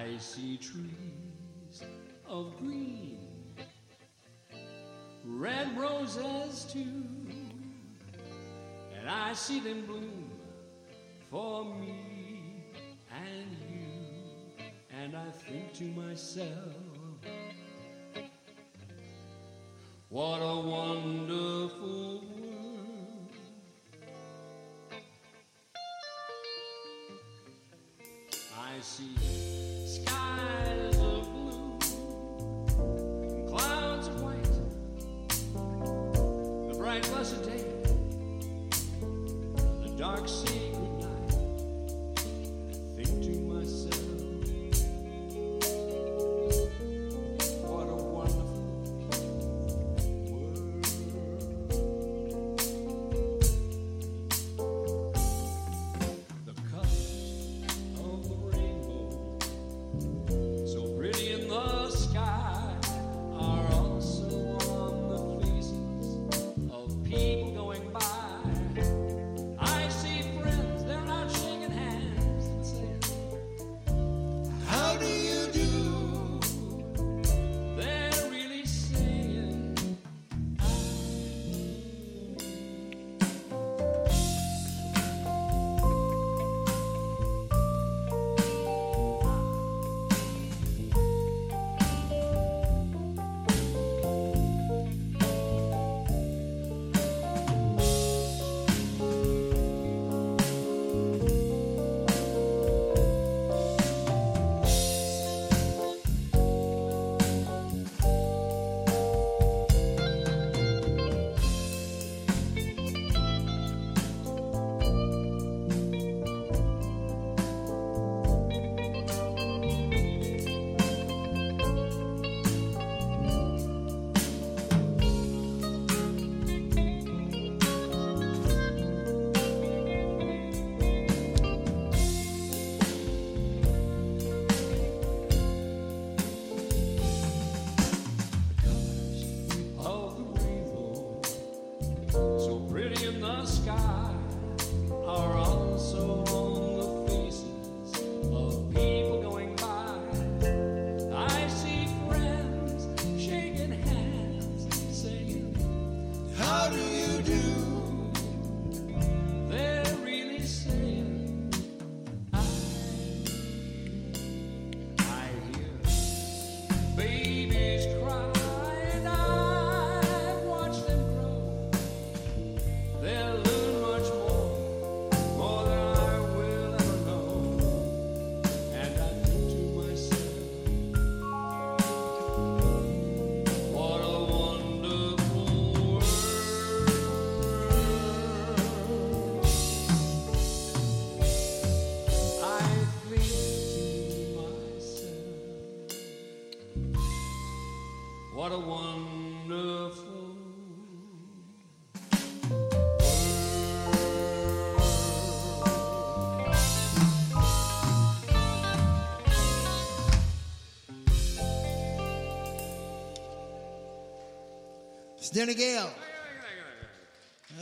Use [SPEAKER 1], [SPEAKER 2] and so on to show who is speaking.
[SPEAKER 1] I see trees of green, red roses too, and I see them bloom for me and you. And I think to myself, what a wonderful world. I see skies of blue and clouds of white, the bright blessed day, the dark secret night. I think to myself, what a wonderful world. The colors of the rainbow, so pretty in the sky, are also on the faces of people going by. I see friends, they're not shaking hands and saying, how do you do? They're really saying, of the rainbow, so pretty in the sky, are also on the faces of people going by. I see friends shaking hands and saying, how do you do? They're really saying, I hear babies cry. I've watched them grow. They'll learn much more than I will ever know. And I think to myself, what a wonderful world. I think to myself, what a wonderful world.
[SPEAKER 2] It's Danny Gale.